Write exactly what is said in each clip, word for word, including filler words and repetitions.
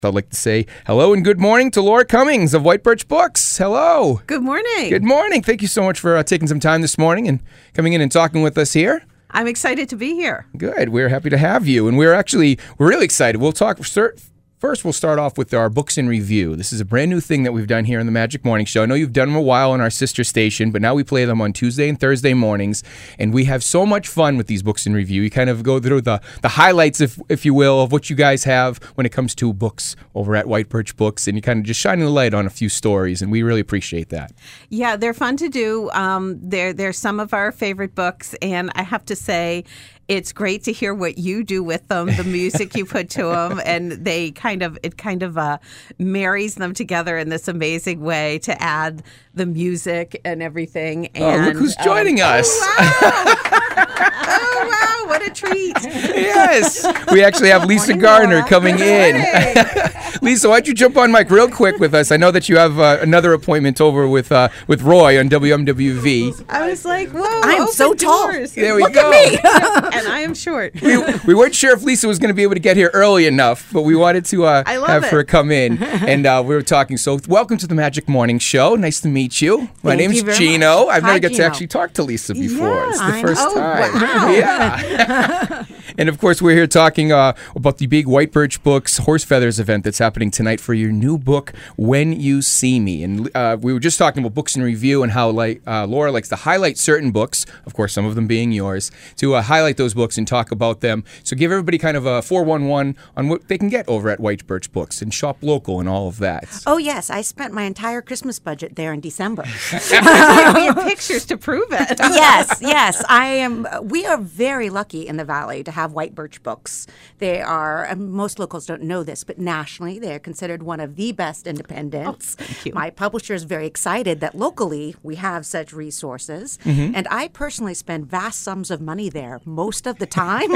I'd like to say hello and good morning to Laura Cummings of White Birch Books. Hello. Good morning. Good morning. Thank you so much for uh, taking some time this morning and coming in and talking with us here. I'm excited to be here. Good. We're happy to have you. And we're actually, we're really excited. We'll talk, first we'll start off with our books in review. This is a brand new thing that we've done here on the Magic Morning Show. I know you've done them a while on our sister station, but now we play them on Tuesday and Thursday mornings. And we have so much fun with these books in review. You kind of go through the, the highlights, if, if you will, of what you guys have when it comes to books over at White Birch Books. And you kind of just shining the light on a few stories. And we really appreciate that. Yeah, they're fun to do. Um, they're, they're some of our favorite books. And I have to say, it's great to hear what you do with them, the music you put to them, and they kind of it kind of uh, marries them together in this amazing way to add the music and everything. And, oh, look who's joining um, us! Oh wow. oh wow, what a treat! Yes, we actually have Lisa Morning, Garner Laura. coming in. Lisa, why don't you jump on mic real quick with us? I know that you have uh, another appointment over with uh, with Roy on W M W V. I was like, whoa, I'm open so tall. doors. There we Look go. at me. And I am short. we, we weren't sure if Lisa was going to be able to get here early enough, but we wanted to uh, I love have it. her come in. And uh, we were talking. So welcome to the Magic Morning Show. Nice to meet you. My Thank name's you very Gino. much. I've Hi, never got to Gino. actually talk to Lisa before. Yeah, it's the I first know. time. Oh, wow. Yeah. And of course, we're here talking uh, about the big White Birch Books Horse Feathers event that's happening tonight for your new book, When You See Me. And uh, we were just talking about books in review and how like uh, Laura likes to highlight certain books, of course, some of them being yours, to uh, highlight those books and talk about them. So give everybody kind of a four one one on what they can get over at White Birch Books and shop local and all of that. Oh, yes. I spent my entire Christmas budget there in December. We have pictures to prove it. yes, yes. I am. We are very lucky in the Valley to have White Birch Books. They are, and most locals don't know this, but nationally they are considered one of the best independents. Oh, thank you. My publisher is very excited that locally we have such resources. Mm-hmm. And I personally spend vast sums of money there most of the time.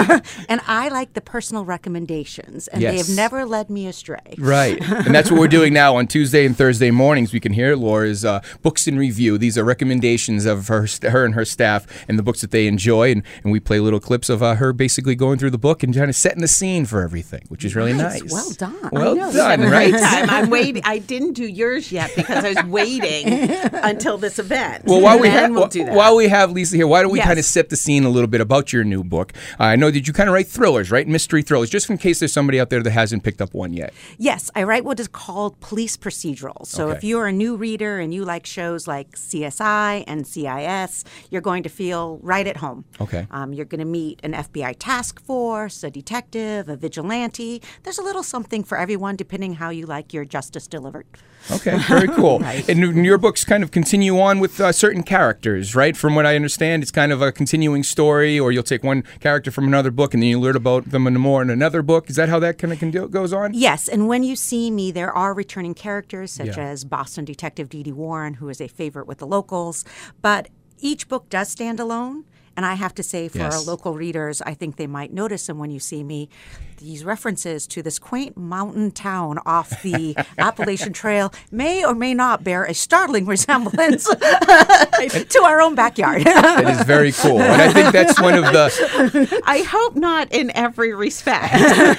And I like the personal recommendations, and they Yes. have never led me astray. Right. And that's what we're doing now on Tuesday and Thursday mornings. We can hear Laura's uh, books in review. These are recommendations of her her and her staff and the books that they enjoy. And, and we play little clips of uh, her basically going through the book and kind of setting the scene for everything, which is really Nice. nice. Well done. Well I know. done, Every right? time I'm waiting. I didn't do yours yet because I was waiting until this event. Well, while we, And have, we'll do that. while we have Lisa here, why don't we Yes. kind of set the scene a little bit about your new book? Uh, I know that you kind of write thrillers, right? Mystery thrillers, just in case there's somebody out there that hasn't picked up one yet. Yes, I write what is called police procedurals. So Okay. if you're a new reader and you like shows like C S I and C I S, you're going to feel right at home. Okay. Um, you're going to meet an F B I task force, a detective, a vigilante. There's a little something for everyone depending how you like your justice delivered. Okay, very cool. And your books kind of continue on with uh, certain characters, right? From what I understand, it's kind of a continuing story, or you'll take one character from another book and then you learn about them more in another book. Is that how that kind of can do, goes on? Yes, and when you see me, there are returning characters such Yeah. as Boston Detective Dee Dee Warren, who is a favorite with the locals. But each book does stand alone. And I have to say, for Yes. our local readers, I think they might notice them when you see me. These references to this quaint mountain town off the Appalachian Trail may or may not bear a startling resemblance to our own backyard. That is very cool. And I think that's one of the I hope not in every respect.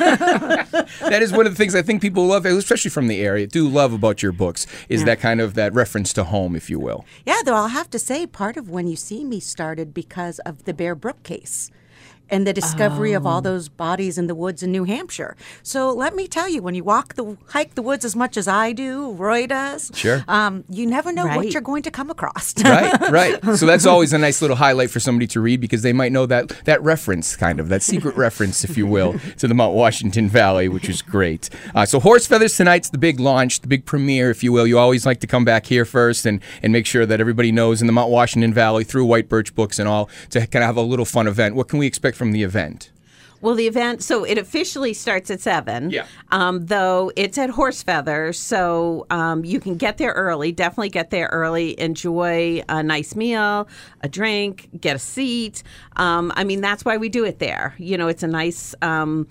that is one of the things I think people love, especially from the area, do love about your books, is that kind of that reference to home, if you will. Yeah, though I'll have to say, part of When You See Me started because of the Bear Brook case and the discovery of all those bodies in the woods in New Hampshire. So let me tell you, when you walk the hike the woods as much as I do, Roy does, Sure. um, you never know what Right. you're going to come across. Right, right. So that's always a nice little highlight for somebody to read because they might know that that reference, kind of, that secret reference, if you will, to the Mount Washington Valley, which is great. Uh, so Horse Feathers tonight's the big launch, the big premiere, if you will. You always like to come back here first and, and make sure that everybody knows in the Mount Washington Valley through White Birch Books and all to kind of have a little fun event. What can we expect from the event? Well, the event, so it officially starts at seven. Yeah. Um, though it's at Horse Feathers, so um, you can get there early. Definitely get there early. Enjoy a nice meal, a drink, get a seat. Um, I mean, that's why we do it there. You know, it's a nice. Um,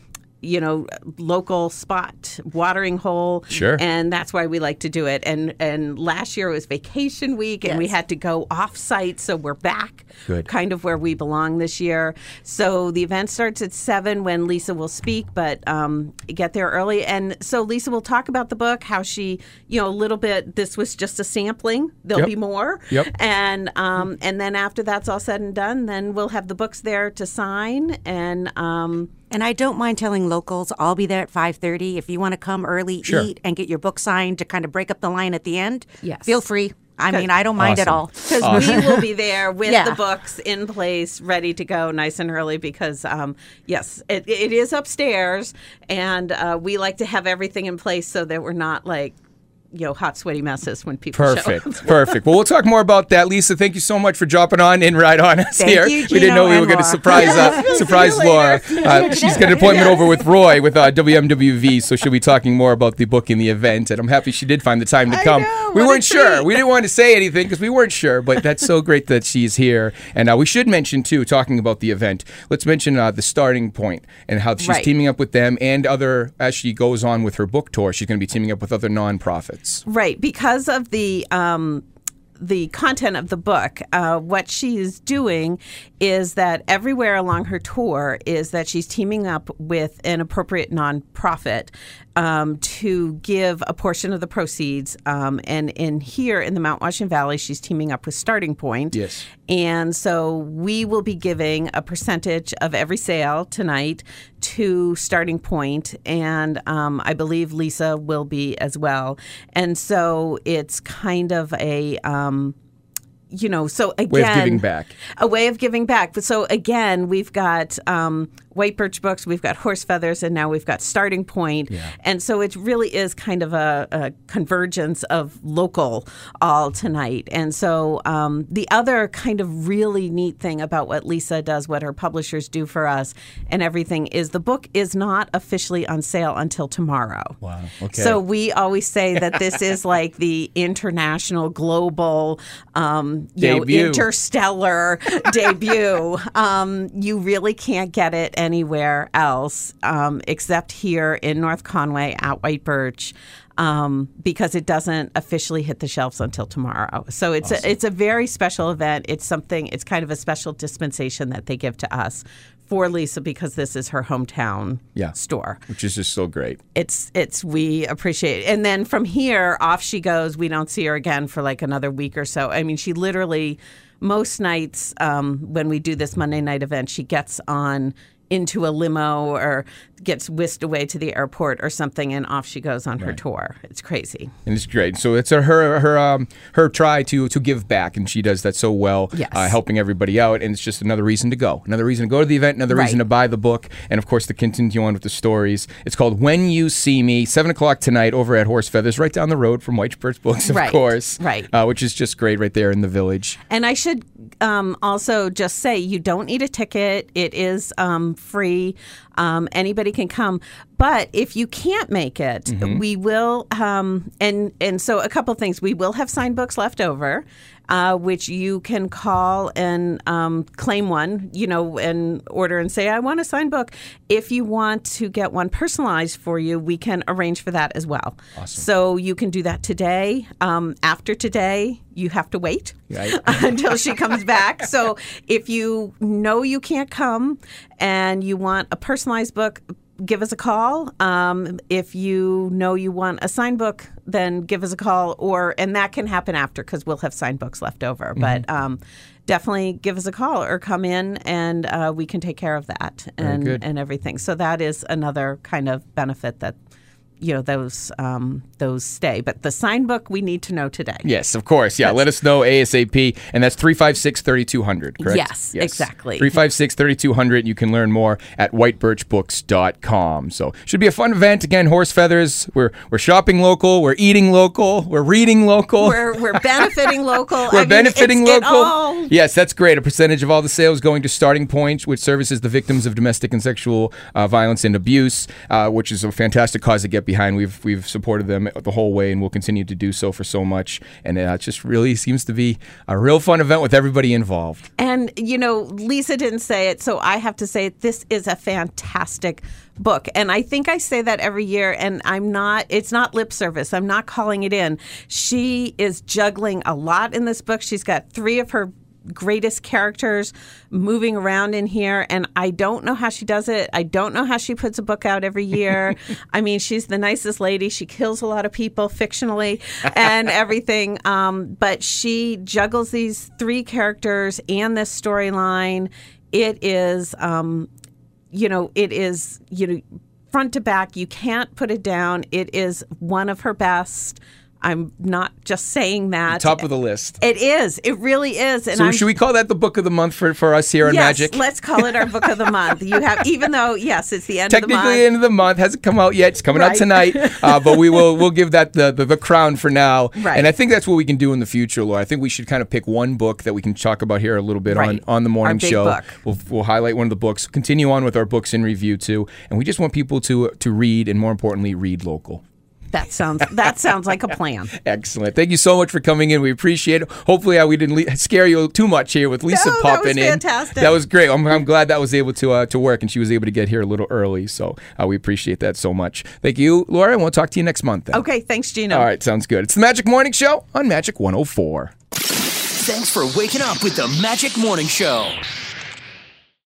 you know, local spot, watering hole. Sure. And that's why we like to do it. And and last year it was vacation week, and Yes. we had to go off-site, so we're back Good. kind of where we belong this year. So the event starts at seven when Lisa will speak, but um, get there early. And so Lisa will talk about the book, how she, you know, a little bit, this was just a sampling. There'll Yep. be more. Yep. And um, and then after that's all said and done, then we'll have the books there to sign. And um, And I don't mind telling locals, I'll be there at five thirty. If you want to come early, Sure. eat, and get your book signed to kind of break up the line at the end, Yes. feel free. I mean, I don't mind at Awesome. all. because we will be there with Yeah. the books in place, ready to go nice and early because, um, yes, it, it is upstairs, and uh, we like to have everything in place so that we're not like, you know, hot, sweaty messes when people show up. Perfect. Perfect. Well, we'll talk more about that. Lisa, thank you so much for dropping on in right on us Thank here. you, we didn't know Gino we were and going to Laura. surprise uh, surprise Laura. Uh, she's got an appointment over with Roy with uh, W M W V, so she'll be talking more about the book and the event. And I'm happy she did find the time to I come. know, we what a weren't sure. treat. We didn't want to say anything because we weren't sure, but that's so great that she's here. And uh, we should mention, too, talking about the event, let's mention uh, the starting point and how she's Right. teaming up with them and other, as she goes on with her book tour, she's going to be teaming up with other nonprofits. Right, because of the um, the content of the book, uh, what she's doing is that everywhere along her tour is that she's teaming up with an appropriate nonprofit um, to give a portion of the proceeds. Um, and in here in the Mount Washington Valley, she's teaming up with Starting Point. Yes. And so we will be giving a percentage of every sale tonight to Starting Point, and um, I believe Lisa will be as well. And so it's kind of a, um, you know, so again, Way of giving back. A way of giving back. But so again, we've got um, White Birch Books, we've got Horse Feathers, and now we've got Starting Point. Yeah. And so it really is kind of a, a convergence of local all tonight. And so um, the other kind of really neat thing about what Lisa does, what her publishers do for us and everything is the book is not officially on sale until tomorrow. Wow. Okay. So we always say that this is like the international, global, um, you know, Debut. interstellar debut. Um, you really can't get it anywhere else um, except here in North Conway at White Birch. Um, because it doesn't officially hit the shelves until tomorrow. So it's a, it's a very special event. It's something, it's kind of a special dispensation that they give to us for Lisa because this is her hometown Yeah. store. Which is just so great. It's, it's, we appreciate it. And then from here, off she goes. We don't see her again for like another week or so. I mean, she literally, most nights um, when we do this Monday night event, she gets on into a limo or gets whisked away to the airport or something, and off she goes on her tour. It's crazy. And it's great. So it's a, her her um her try to to give back, and she does that so well, Yes. uh, helping everybody out. And it's just another reason to go, another reason to go to the event, another reason Right. to buy the book, and of course to continue on with the stories. It's called When You See Me, seven o'clock tonight over at Horse Feathers, right down the road from White Birch Books, of Right. course, Right. uh, which is just great right there in the village. And I should um, also just say you don't need a ticket. It is um, free. Um, anybody can come. But if you can't make it, Mm-hmm. we will, um, and and so a couple things. We will have signed books left over, uh, which you can call and um, claim one, you know, and order and say, I want a signed book. If you want to get one personalized for you, we can arrange for that as well. Awesome. So you can do that today. Um, after today, you have to wait Right. until she comes back. So if you know you can't come and you want a personalized book, give us a call. Um, if you know you want a signed book, then give us a call. Or and that can happen after because we'll have signed books left over. Mm-hmm. But um, definitely give us a call or come in and uh, we can take care of that and good. and everything. So that is another kind of benefit that you know those um, those stay. But the signed book we need to know today. Yes, of course. Yeah, Yes. let us know ASAP. And that's three five six, three two zero zero, correct? Yes, exactly. three five six, three two zero zero. You can learn more at white birch books dot com. So should be a fun event. Again, Horse Feathers. We're we're shopping local. We're eating local. We're reading local. We're we're benefiting local. We're I mean, benefiting it's- it local. all- Yes, that's great. A percentage of all the sales going to Starting Point, which services the victims of domestic and sexual uh, violence and abuse, uh, which is a fantastic cause to get behind. We've we've supported them the whole way, and we'll continue to do so for so much. And uh, it just really seems to be a real fun event with everybody involved. And, you know, Lisa didn't say it, so I have to say it. This is a fantastic book. And I think I say that every year, and I'm not, it's not lip service. I'm not calling it in. She is juggling a lot in this book. She's got three of her greatest characters moving around in here, and I don't know how she does it. I don't know how she puts a book out every year. I mean, she's the nicest lady. She kills a lot of people fictionally and everything, um, but she juggles these three characters and this storyline. It is, um, you know, it is, you know, front to back. You can't put it down. It is one of her best. I'm not just saying that. Top of the list. It is. It really is. And so I'm, should we call that the book of the month for, for us here on yes, Magic? Let's call it our book of the month. You have, even though yes, it's the end of the month. Technically, end of the month hasn't come out yet. It's coming Right. out tonight, uh, but we will we'll give that the, the the crown for now. Right. And I think that's what we can do in the future, Laura. I think we should kind of pick one book that we can talk about here a little bit Right. on on the morning Our big show. book. We'll we'll highlight one of the books. Continue on with our books in review too, and we just want people to to read and more importantly read local. That sounds that sounds like a plan. Excellent. Thank you so much for coming in. We appreciate it. Hopefully, uh, we didn't le- scare you too much here with Lisa No, that popping was in. fantastic. That was great. I'm, I'm glad that was able to uh, to work, and she was able to get here a little early. So uh, we appreciate that so much. Thank you, Laura, and we'll talk to you next month. Then. Okay, thanks, Gino. All right, sounds good. It's the Magic Morning Show on Magic one oh four. Thanks for waking up with the Magic Morning Show.